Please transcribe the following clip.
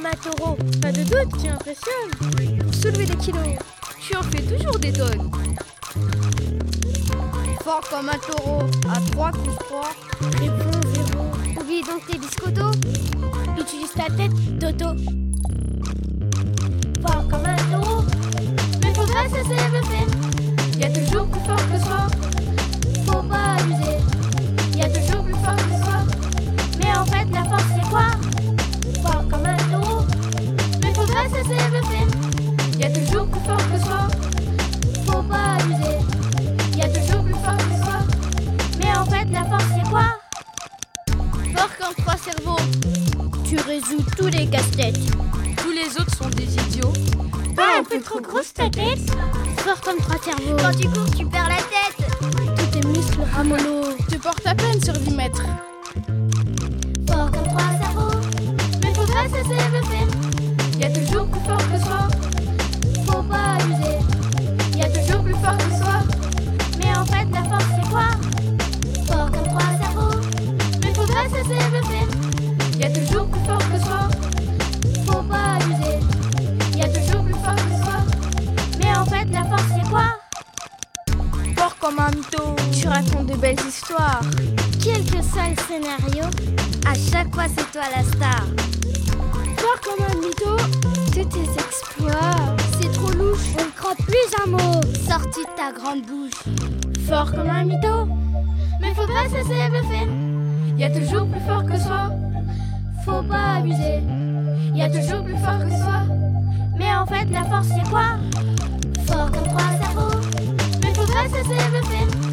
comme un taureau. Pas de doute, tu impressionnes. Pour soulever des kilos, tu en fais toujours des tonnes. Fort comme un taureau, à 3 plus 3. Réponds 0. Oublie donc tes biscottos. Utilise ta tête, Toto. Fort comme un taureau, mais faudra cesser de le faire. Y a toujours plus fort que soi. Faut pas abuser. Y a toujours plus fort que soi. Mais en fait, la force c'est quoi? Fort comme un taureau, mais faudra cesser de le faire. Y a toujours plus fort que soi. Faut pas abuser. Y a toujours plus fort que soi. Mais en fait, la force c'est quoi? Fort comme 3 cerveaux. Tu résous tous les casse-têtes. Tous les autres sont des idiots. Pas un peu trop grosse ta tête? Fort comme 3 cerveaux. Quand tu cours, tu perds la tête. Tous tes muscles ramollos. Te porte à peine sur 10 mètres. Fort comme 3 cerveaux, mais faudra cesser de le faire. Y a toujours plus fort que soi. Faut pas abuser. Y a toujours plus fort que soi. Mais en fait, la force c'est quoi? Fort comme 3 cerveaux, mais faudra cesser de le faire. Y a toujours plus fort que soi. Faut pas abuser. Y a toujours plus fort que soi. Mais en fait, la force c'est quoi? Fort comme un mytho. Tu racontes de belles histoires. Quel que soit le scénario, À chaque fois, c'est toi la star. fort comme un mytho, tous tes exploits, c'est trop louche. On ne croit plus un mot sorti de ta grande bouche. Fort comme un mytho, mais faudra cesser de le faire. Y a toujours plus fort que soi. Faut pas abuser. Y a toujours plus fort que soi. Mais en fait, la force c'est quoi? Fort comme 3 cerveaux, mais faudra cesser de le faire.